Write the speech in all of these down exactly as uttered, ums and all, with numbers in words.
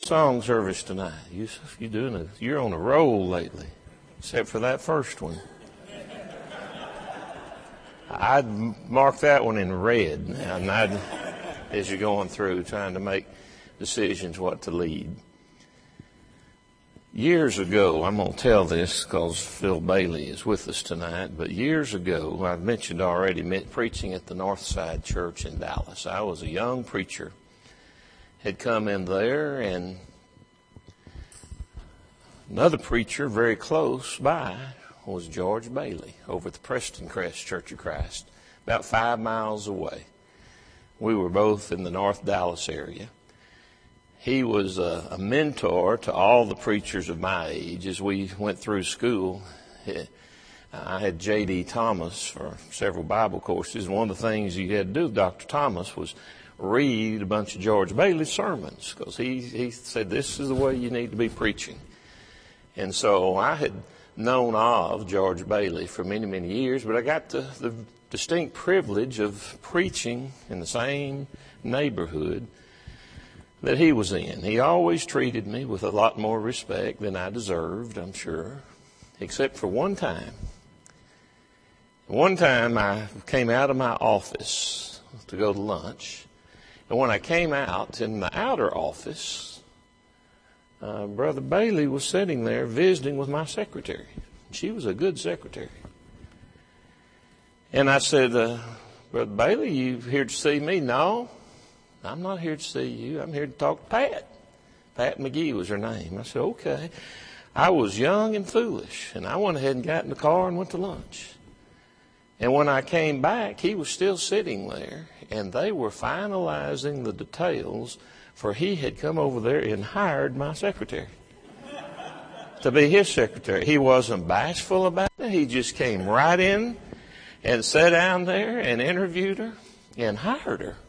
song service tonight. You you doing a you're on a roll lately, except for that first one. I'd mark that one in red now, and I'd, as you're going through trying to make decisions what to lead. Years ago, I'm going to tell this because Phil Bailey is with us tonight, but years ago, I've mentioned already, preaching at the Northside Church in Dallas. I was a young preacher, had come in there, and another preacher very close by was George Bailey over at the Preston Crest Church of Christ, about five miles away. We were both in the North Dallas area. He was a, a mentor to all the preachers of my age as we went through school. I had J D Thomas for several Bible courses. One of the things you had to do with Doctor Thomas was read a bunch of George Bailey's sermons, because he, he said this is the way you need to be preaching. And so I had known of George Bailey for many, many years, but I got the, the distinct privilege of preaching in the same neighborhood that he was in. He always treated me with a lot more respect than I deserved, I'm sure, except for one time. One time I came out of my office to go to lunch, and when I came out in the outer office, uh, Brother Bailey was sitting there visiting with my secretary. She was a good secretary. And I said, uh, Brother Bailey, you here to see me? No. I'm not here to see you. I'm here to talk to Pat. Pat McGee was her name. I said, okay. I was young and foolish, and I went ahead and got in the car and went to lunch. And when I came back, he was still sitting there, and they were finalizing the details, for he had come over there and hired my secretary to be his secretary. He wasn't bashful about it. He just came right in and sat down there and interviewed her and hired her.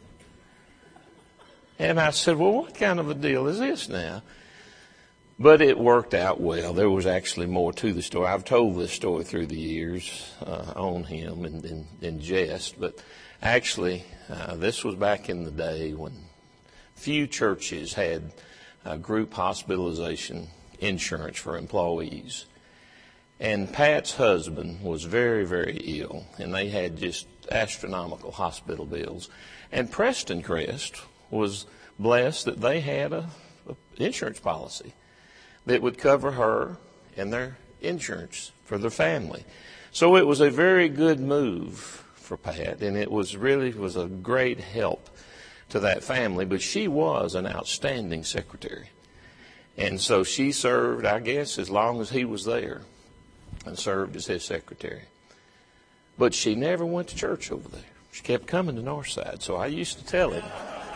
And I said, well, what kind of a deal is this now? But it worked out well. There was actually more to the story. I've told this story through the years uh, on him in, in, in jest. But actually, uh, this was back in the day when few churches had uh, group hospitalization insurance for employees. And Pat's husband was very, very ill, and they had just astronomical hospital bills. And Preston Crest was blessed that they had a, a insurance policy that would cover her and their insurance for their family. So it was a very good move for Pat, and it was really was a great help to that family. But she was an outstanding secretary. And so she served, I guess, as long as he was there, and served as his secretary. But she never went to church over there. She kept coming to Northside. So I used to tell him,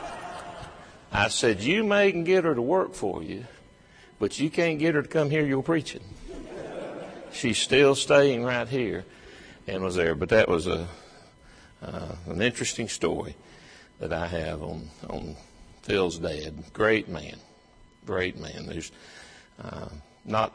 I said, you may can get her to work for you, but you can't get her to come hear your preaching. She's still staying right here and was there. But that was a uh, an interesting story that I have on, on Phil's dad. Great man. Great man. There's uh, not,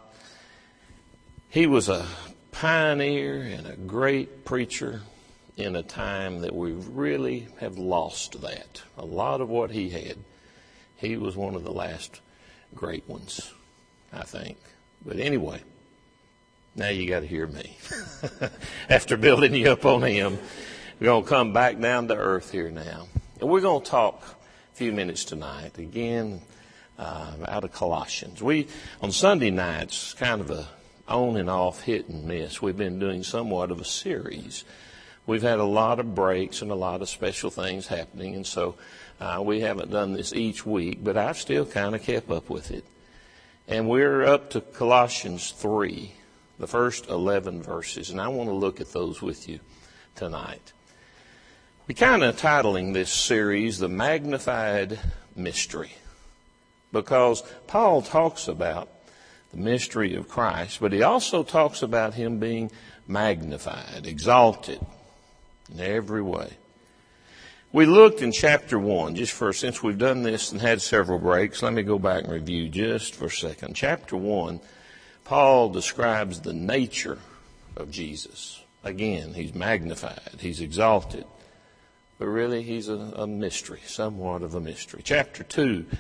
he was a pioneer and a great preacher in a time that we really have lost that. A lot of what he had. He was one of the last great ones, I think. But anyway, now you got to hear me. After building you up on him, we're going to come back down to earth here now. And we're going to talk a few minutes tonight, again, uh, out of Colossians. We, on Sunday nights, kind of a on and off, hit and miss. We've been doing somewhat of a series. We've had a lot of breaks and a lot of special things happening, and so uh, we haven't done this each week, but I've still kind of kept up with it. And we're up to Colossians three, the first eleven verses, and I want to look at those with you tonight. We're kind of titling this series, The Magnified Mystery, because Paul talks about the mystery of Christ, but he also talks about him being magnified, exalted in every way. We looked in chapter one, just for, since we've done this and had several breaks, let me go back and review just for a second. Chapter one, Paul describes the nature of Jesus. Again, he's magnified, he's exalted, but really he's a, a mystery, somewhat of a mystery. Chapter two,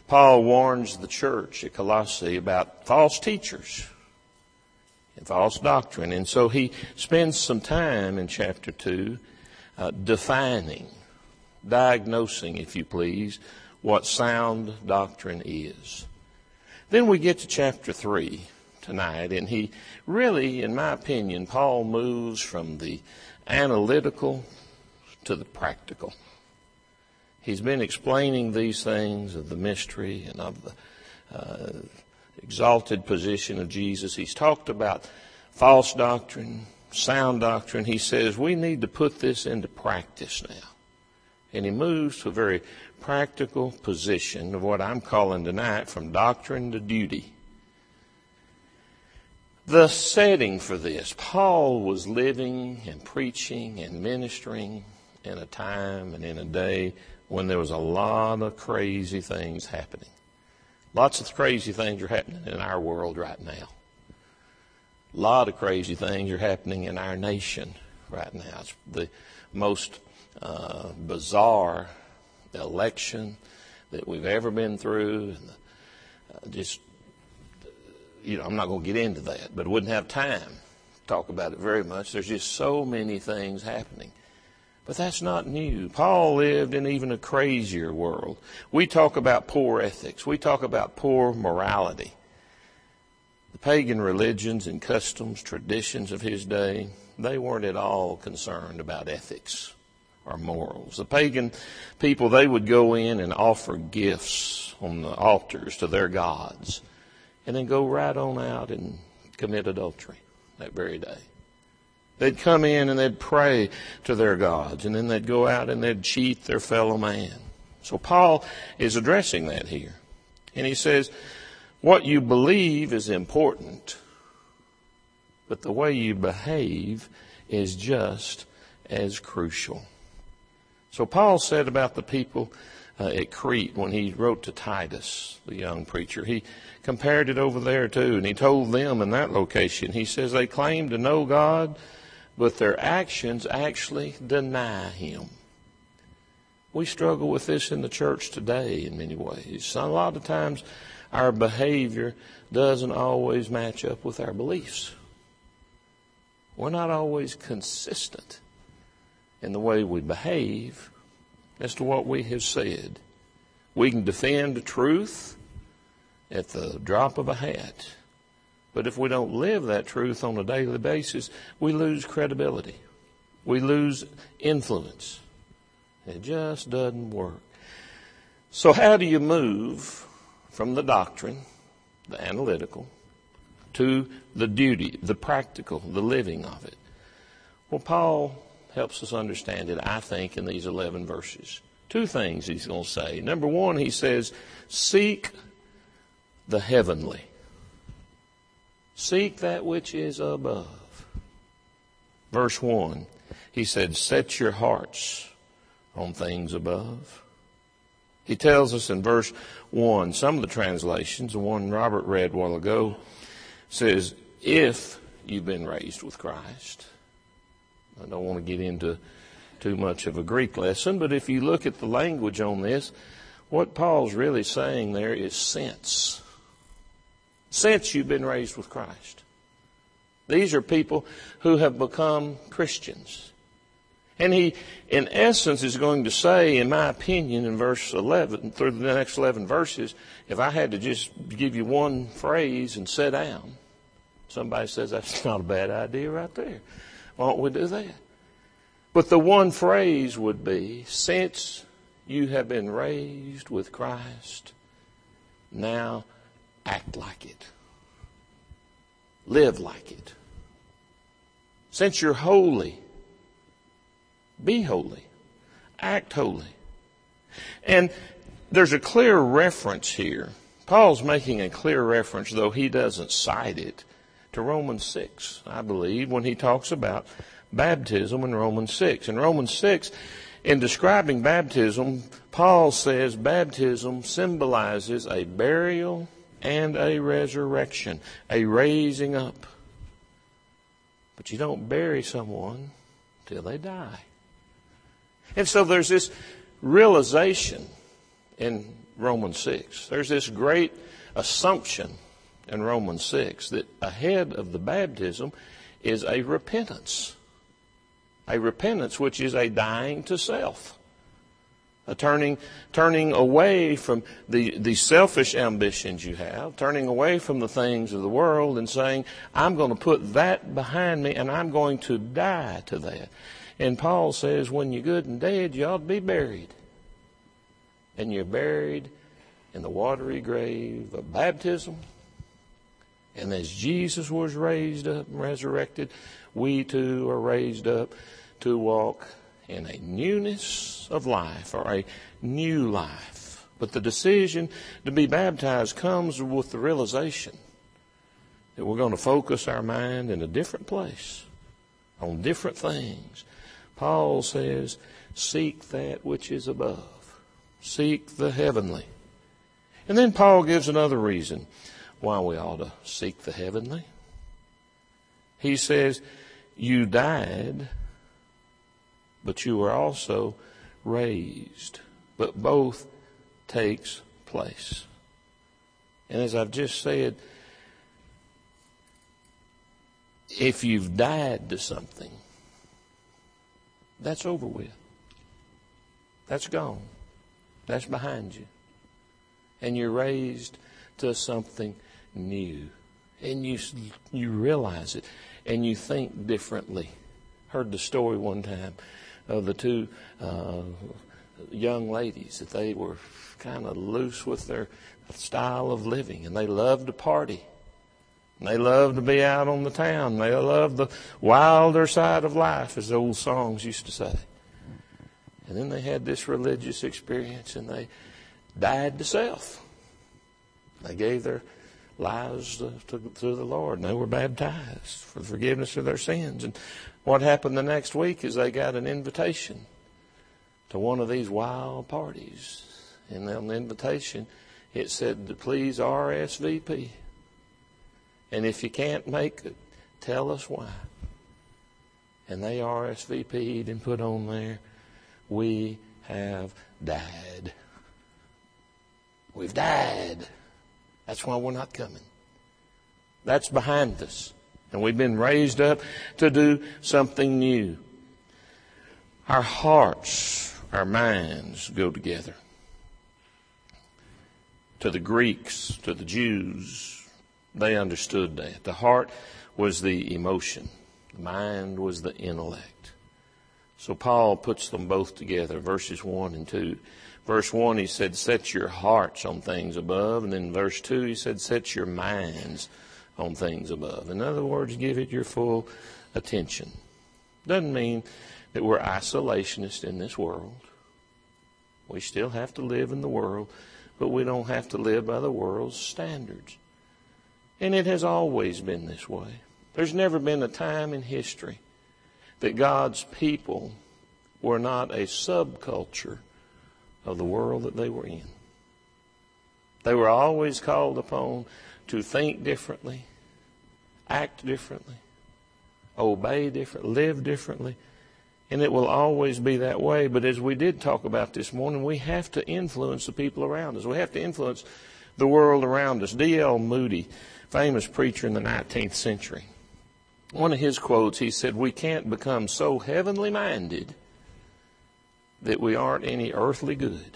Paul warns the church at Colossae about false teachers and false doctrine. And so he spends some time in chapter two uh, defining, diagnosing, if you please, what sound doctrine is. Then we get to chapter three tonight, and he really, in my opinion, Paul moves from the analytical to the practical. He's been explaining these things of the mystery and of the uh, exalted position of Jesus. He's talked about false doctrine, sound doctrine. He says we need to put this into practice now. And he moves to a very practical position of what I'm calling tonight from doctrine to duty. The setting for this, Paul was living and preaching and ministering in a time and in a day when there was a lot of crazy things happening. Lots of crazy things are happening in our world right now. A lot of crazy things are happening in our nation right now. It's the most uh, bizarre election that we've ever been through. And uh, just, you know, I'm not going to get into that, but I wouldn't have time to talk about it very much. There's just so many things happening. But that's not new. Paul lived in even a crazier world. We talk about poor ethics. We talk about poor morality. The pagan religions and customs, traditions of his day, they weren't at all concerned about ethics or morals. The pagan people, they would go in and offer gifts on the altars to their gods and then go right on out and commit adultery that very day. They'd come in and they'd pray to their gods, and then they'd go out and they'd cheat their fellow man. So Paul is addressing that here. And he says, what you believe is important, but the way you behave is just as crucial. So Paul said about the people uh, at Crete when he wrote to Titus, the young preacher, he compared it over there too, and he told them in that location, he says they claim to know God, but their actions actually deny him. We struggle with this in the church today in many ways. A lot of times our behavior doesn't always match up with our beliefs. We're not always consistent in the way we behave as to what we have said. We can defend the truth at the drop of a hat. But if we don't live that truth on a daily basis, we lose credibility. We lose influence. It just doesn't work. So how do you move from the doctrine, the analytical, to the duty, the practical, the living of it? Well, Paul helps us understand it, I think, in these eleven verses. Two things he's going to say. Number one, he says, seek the heavenly. Seek that which is above. Verse one, he said, set your hearts on things above. He tells us in verse one, some of the translations, the one Robert read a while ago, says, if you've been raised with Christ. I don't want to get into too much of a Greek lesson, but if you look at the language on this, what Paul's really saying there is since. Since you've been raised with Christ. These are people who have become Christians. And he, in essence, is going to say, in my opinion, in verse eleven, through the next eleven verses, if I had to just give you one phrase and sit down, somebody says that's not a bad idea right there. Why don't we do that? But the one phrase would be, since you have been raised with Christ, now act like it. Live like it. Since you're holy, be holy. Act holy. And there's a clear reference here. Paul's making a clear reference, though he doesn't cite it, to Romans six, I believe, when he talks about baptism in Romans six. In Romans six, in describing baptism, Paul says baptism symbolizes a burial and a resurrection, a raising up. But you don't bury someone till they die. And so there's this realization in Romans six. There's this great assumption in Romans six that ahead of the baptism is a repentance. A repentance which is a dying to self. A turning turning away from the, the selfish ambitions you have, turning away from the things of the world and saying, I'm going to put that behind me and I'm going to die to that. And Paul says, when you're good and dead, you ought to be buried. And you're buried in the watery grave of baptism. And as Jesus was raised up and resurrected, we too are raised up to walk in a newness of life, or a new life. But the decision to be baptized comes with the realization that we're going to focus our mind in a different place, on different things. Paul says, seek that which is above. Seek the heavenly. And then Paul gives another reason why we ought to seek the heavenly. He says, you died, but you were also raised. But both takes place. And as I've just said, if you've died to something, that's over with. That's gone. That's behind you. And you're raised to something new. And you you realize it. And you think differently. Heard the story one time of the two uh, young ladies that they were kind of loose with their style of living, and they loved to party. And they loved to be out on the town. They loved the wilder side of life, as the old songs used to say. And then they had this religious experience, and they died to self. They gave their lives to, to, to the Lord, and they were baptized for the forgiveness of their sins. And what happened the next week is they got an invitation to one of these wild parties. And on the invitation, it said to please R S V P. And if you can't make it, tell us why. And they R S V P'd and put on there, we have died. We've died. That's why we're not coming. That's behind us. And we've been raised up to do something new. Our hearts, our minds go together. To the Greeks, to the Jews, they understood that. The heart was the emotion. The mind was the intellect. So Paul puts them both together, verses one and two. Verse one, he said, set your hearts on things above. And then verse two, he said, set your minds on things above. In other words, give it your full attention. Doesn't mean that we're isolationists in this world. We still have to live in the world, but we don't have to live by the world's standards. And it has always been this way. There's never been a time in history that God's people were not a subculture of the world that they were in. They were always called upon to think differently, act differently, obey differently, live differently. And it will always be that way. But as we did talk about this morning, we have to influence the people around us. We have to influence the world around us. D L Moody, famous preacher in the nineteenth century, one of his quotes, he said, we can't become so heavenly minded that we aren't any earthly good.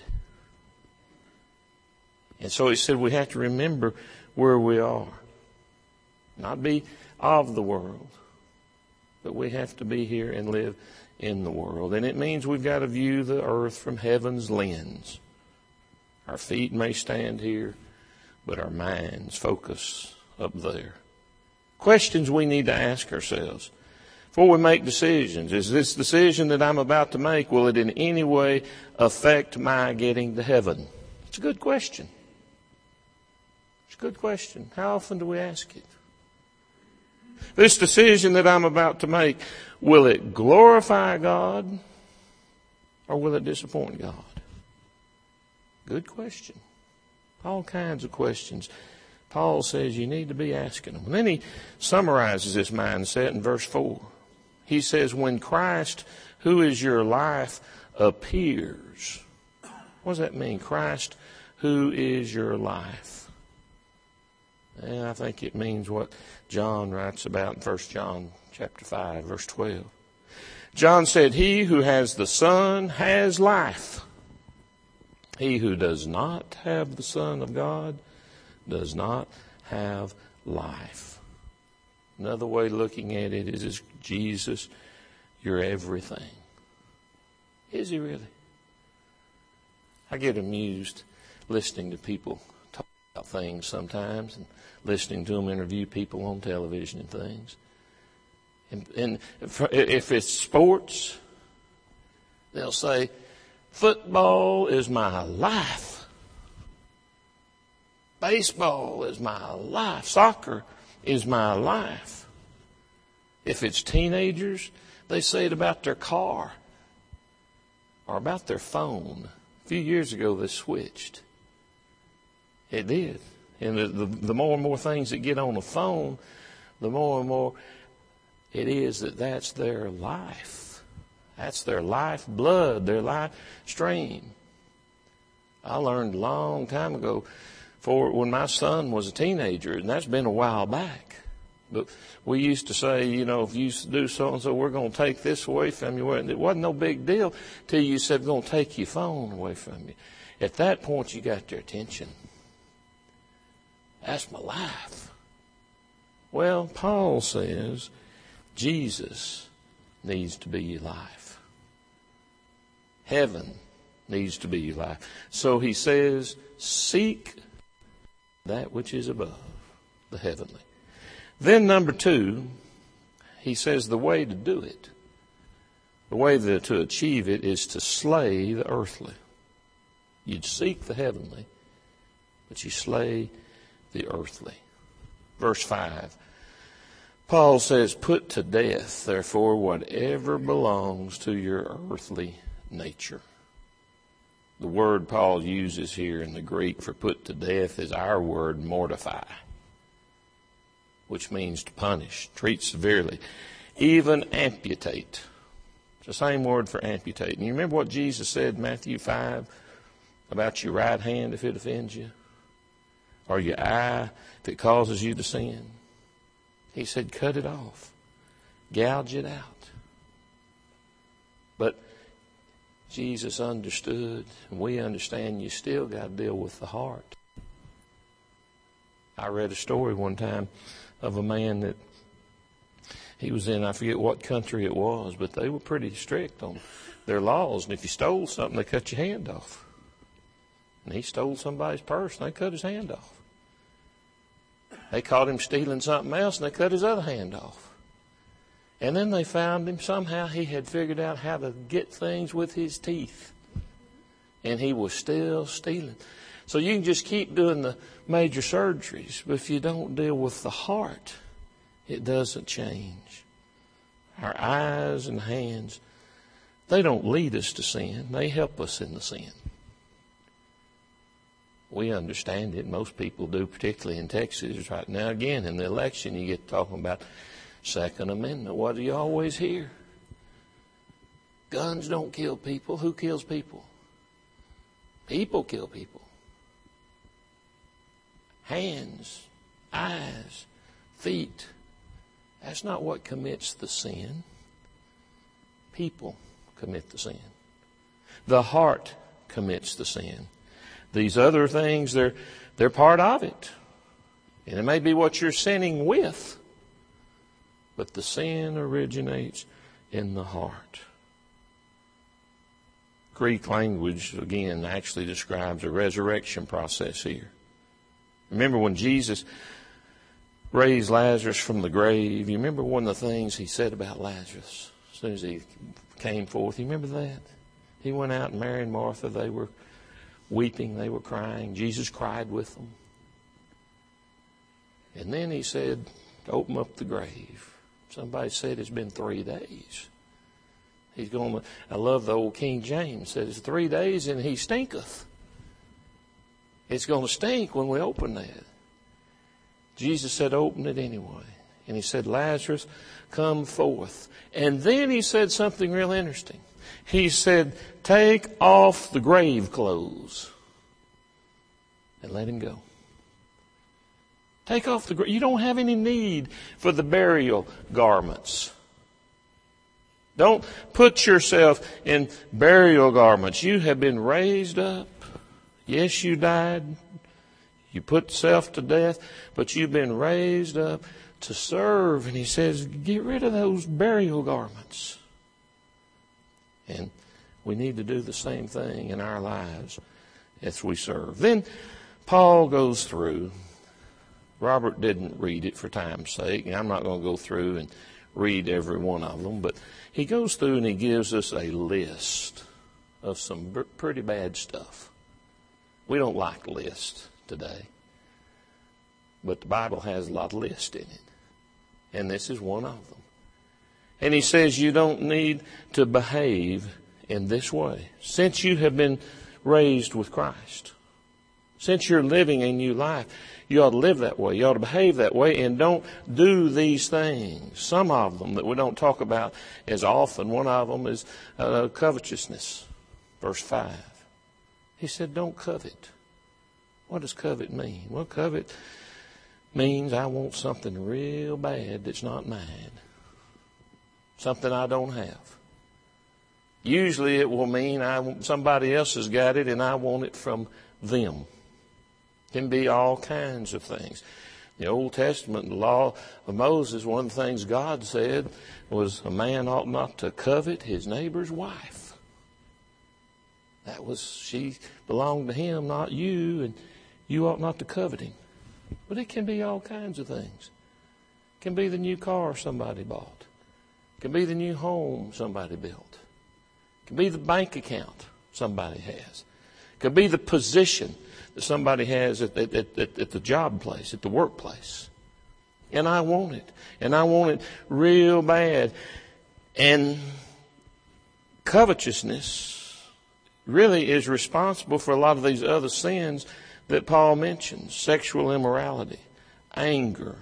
And so he said we have to remember where we are. Not be of the world, but we have to be here and live in the world. And it means we've got to view the earth from heaven's lens. Our feet may stand here, but our minds focus up there. Questions we need to ask ourselves before we make decisions. Is this decision that I'm about to make, will it in any way affect my getting to heaven? It's a good question. It's a good question. How often do we ask it? This decision that I'm about to make, will it glorify God or will it disappoint God? Good question. All kinds of questions. Paul says you need to be asking them. And then he summarizes this mindset in verse four. He says, when Christ, who is your life, appears. What does that mean? Christ, who is your life. And I think it means what John writes about in First John chapter five, verse twelve. John said, he who has the Son has life. He who does not have the Son of God does not have life. Another way of looking at it is, is Jesus, you're everything. Is he really? I get amused listening to people talk about things sometimes and listening to them interview people on television and things. And, and if it's sports, they'll say, football is my life. Baseball is my life. Soccer is my life. If it's teenagers, they say it about their car or about their phone. A few years ago, they switched. It did. And the, the, the more and more things that get on the phone, the more and more it is that that's their life. That's their life blood, their life stream. I learned a long time ago, for when my son was a teenager, and that's been a while back. But we used to say, you know, if you do so-and-so, we're going to take this away from you. It wasn't no big deal till you said, we're going to take your phone away from you. At that point, you got their attention. That's my life. Well, Paul says Jesus needs to be your life. Heaven needs to be your life. So he says, seek that which is above, the heavenly. Then number two, he says the way to do it, the way to, to achieve it is to slay the earthly. You'd seek the heavenly, but you slay the earthly. Verse five, Paul says, put to death, therefore, whatever belongs to your earthly nature. The word Paul uses here in the Greek for put to death is our word mortify, which means to punish, treat severely, even amputate. It's the same word for amputate. And you remember what Jesus said in Matthew five about your right hand if it offends you? Or your eye if it causes you to sin? He said, cut it off. Gouge it out. But Jesus understood, and we understand you still got to deal with the heart. I read a story one time of a man that he was in, I forget what country it was, but they were pretty strict on their laws. And if you stole something, they cut your hand off. And he stole somebody's purse, and they cut his hand off. They caught him stealing something else, and they cut his other hand off. And then they found him. Somehow he had figured out how to get things with his teeth. And he was still stealing. So you can just keep doing the major surgeries, but if you don't deal with the heart, it doesn't change. Our eyes and hands, they don't lead us to sin. They help us in the sin. We understand it. Most people do, particularly in Texas right now. Again, in the election, you get talking about Second Amendment. What do you always hear? Guns don't kill people. Who kills people? People kill people. Hands, eyes, feet. That's not what commits the sin. People commit the sin. The heart commits the sin. These other things, they're, they're part of it. And it may be what you're sinning with, but the sin originates in the heart. Greek language, again, actually describes a resurrection process here. Remember when Jesus raised Lazarus from the grave, you remember one of the things he said about Lazarus as soon as he came forth? You remember that? He went out and Mary and Martha, they were weeping, they were crying. Jesus cried with them. And then he said, open up the grave. Somebody said it's been three days. He's going to, I love the old King James, said it's three days and he stinketh. It's going to stink when we open that. Jesus said, open it anyway. And he said, Lazarus, come forth. And then he said something real interesting. He said, take off the grave clothes. and let him go. Take off the, you don't have any need for the burial garments. Don't put yourself in burial garments. You have been raised up. Yes, you died. You put self to death, but you've been raised up to serve. And he says, get rid of those burial garments. And we need to do the same thing in our lives as we serve. Then Paul goes through. Robert didn't read it for time's sake. I'm not going to go through and read every one of them, but he goes through and he gives us a list of some b- pretty bad stuff. We don't like lists today, but the Bible has a lot of lists in it, and this is one of them. And he says you don't need to behave in this way. Since you have been raised with Christ, since you're living a new life, you ought to live that way. You ought to behave that way, and don't do these things. Some of them that we don't talk about as often. One of them is uh, covetousness. Verse five. He said, don't covet. What does covet mean? Well, covet means I want something real bad that's not mine. Something I don't have. Usually it will mean I, somebody else has got it and I want it from them. It can be all kinds of things. The Old Testament, the law of Moses, one of the things God said was a man ought not to covet his neighbor's wife. That was, she belonged to him, not you, and you ought not to covet him. But it can be all kinds of things. It can be the new car somebody bought. It can be the new home somebody built. It can be the bank account somebody has. It could be the position that somebody has at, at, at, at the job place, at the workplace. And I want it. And I want it real bad. And covetousness really is responsible for a lot of these other sins that Paul mentions. Sexual immorality, anger,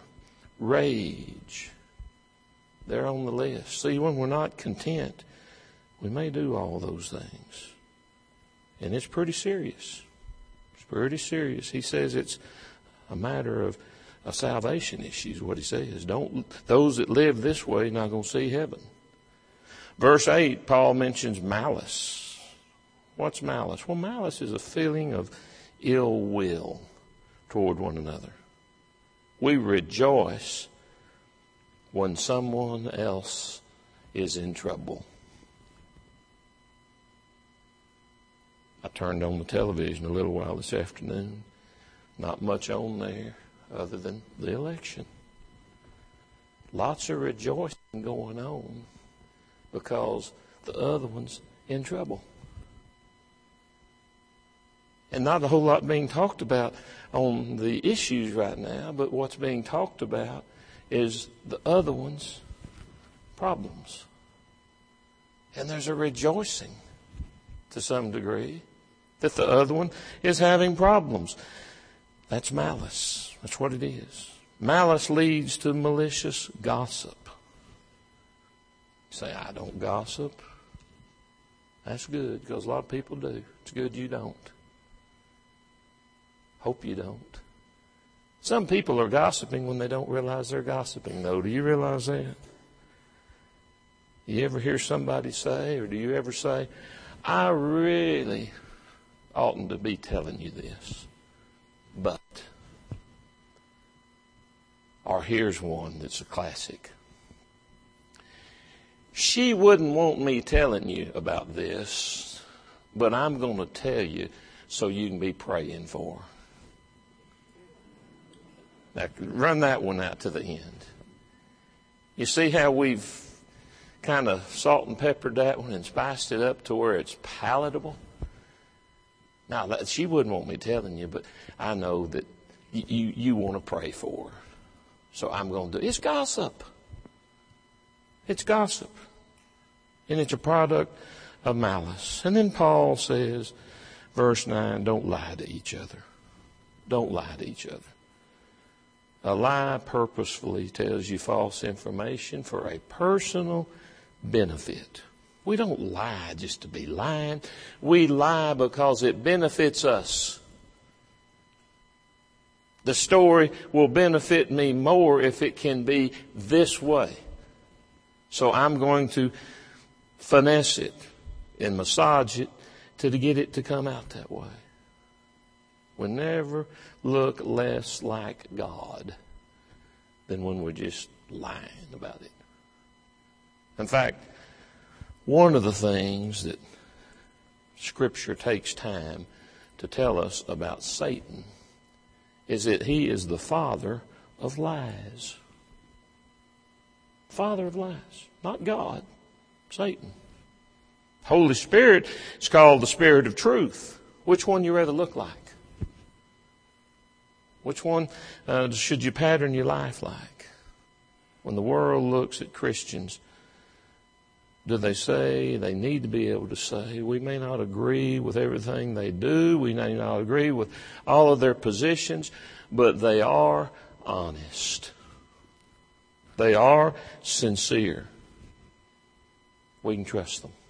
rage. They're on the list. See, when we're not content, we may do all those things. And it's pretty serious. It's pretty serious. He says it's a matter of a salvation issue is what he says. Don't, those that live this way not going to see heaven. Verse eight, Paul mentions malice. What's malice? Well, malice is a feeling of ill will toward one another. We rejoice when someone else is in trouble. I turned on the television a little while this afternoon. Not much on there other than the election. Lots of rejoicing going on because the other one's in trouble. And not a whole lot being talked about on the issues right now, but what's being talked about is the other one's problems. And there's a rejoicing to some degree that the other one is having problems. That's malice. That's what it is. Malice leads to malicious gossip. You say, I don't gossip. That's good, because a lot of people do. It's good you don't. Hope you don't. Some people are gossiping when they don't realize they're gossiping, though. Do you realize that? You ever hear somebody say, or do you ever say, I really oughtn't to be telling you this, but, or here's one that's a classic. She wouldn't want me telling you about this, but I'm going to tell you so you can be praying for her. Now, run that one out to the end. You see how we've kind of salt and peppered that one and spiced it up to where it's palatable? Now, that, she wouldn't want me telling you, but I know that you, you, you want to pray for her. So I'm going to do it. It's gossip. It's gossip. And it's a product of malice. And then Paul says, verse nine, don't lie to each other. Don't lie to each other. A lie purposefully tells you false information for a personal benefit. We don't lie just to be lying. We lie because it benefits us. The story will benefit me more if it can be this way. So I'm going to finesse it and massage it to get it to come out that way. We never look less like God than when we're just lying about it. In fact, one of the things that Scripture takes time to tell us about Satan is that he is the father of lies. Father of lies. Not God. Satan. Holy Spirit is called the Spirit of truth. Which one you rather look like? Which one uh, should you pattern your life like? When the world looks at Christians, do they say, they need to be able to say, we may not agree with everything they do, we may not agree with all of their positions, but they are honest. They are sincere. We can trust them.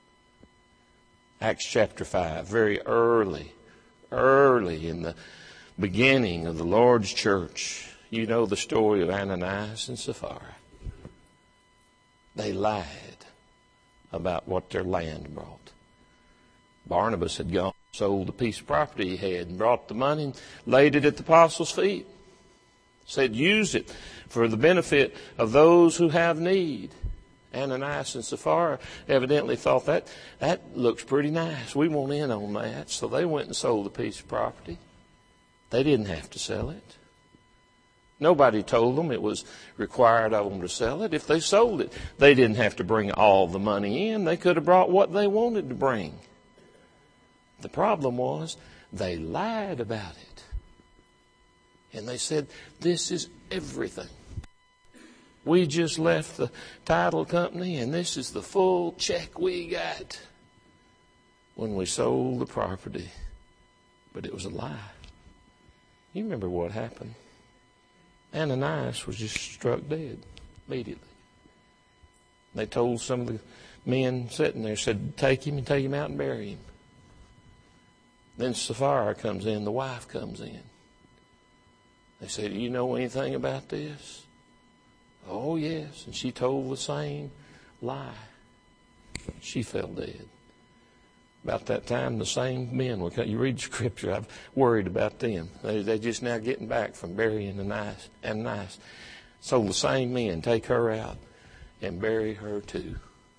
Acts chapter five, very early, early in the beginning of the Lord's church. You know the story of Ananias and Sapphira. They lied about what their land brought. Barnabas had gone, sold a piece of property he had, and brought the money and laid it at the apostles' feet. Said, use it for the benefit of those who have need. Ananias and Sapphira evidently thought that, that looks pretty nice. We want in on that. So they went and sold a piece of property. They didn't have to sell it. Nobody told them it was required of them to sell it. If they sold it, they didn't have to bring all the money in. They could have brought what they wanted to bring. The problem was they lied about it. And they said, this is everything. We just left the title company and this is the full check we got when we sold the property. But it was a lie. You remember what happened. Ananias was just struck dead immediately. They told some of the men sitting there, said, take him and take him out and bury him. Then Sapphira comes in, the wife comes in. They said, do you know anything about this? Oh, yes. And she told the same lie. She fell dead. About that time, the same men were coming. You read the Scripture, I've worried about them. They, they're just now getting back from burying Ananias. Ananias. So the same men take her out and bury her too.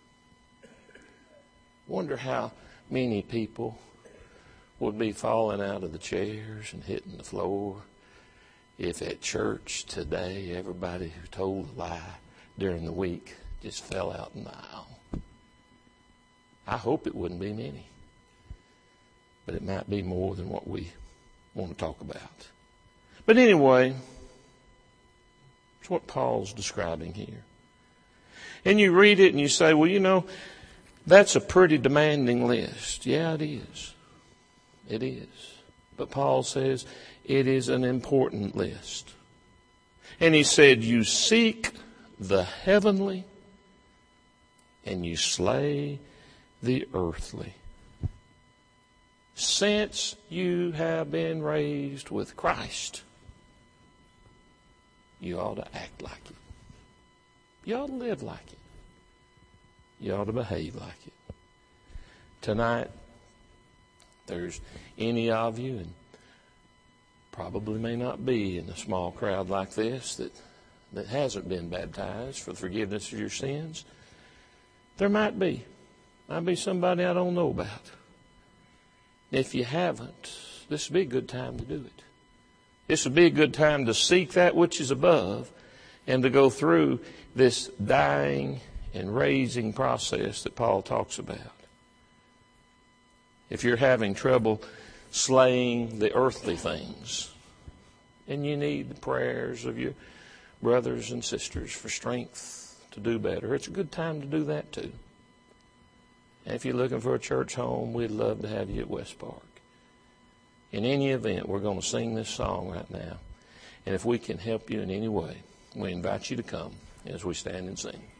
Wonder how many people would be falling out of the chairs and hitting the floor if at church today everybody who told a lie during the week just fell out in the aisle. I hope it wouldn't be many. But it might be more than what we want to talk about. But anyway, it's what Paul's describing here. And you read it and you say, well, you know, that's a pretty demanding list. Yeah, it is. It is. But Paul says it is an important list. And he said, you seek the heavenly and you slay the earthly. Since you have been raised with Christ, you ought to act like it. You ought to live like it. You ought to behave like it. Tonight, there's any of you, and probably may not be in a small crowd like this, that, that hasn't been baptized for the forgiveness of your sins. There might be. Might be somebody I don't know about. If you haven't, this would be a good time to do it. This would be a good time to seek that which is above and to go through this dying and raising process that Paul talks about. If you're having trouble slaying the earthly things and you need the prayers of your brothers and sisters for strength to do better, it's a good time to do that too. And if you're looking for a church home, we'd love to have you at West Park. In any event, we're going to sing this song right now. And if we can help you in any way, we invite you to come as we stand and sing.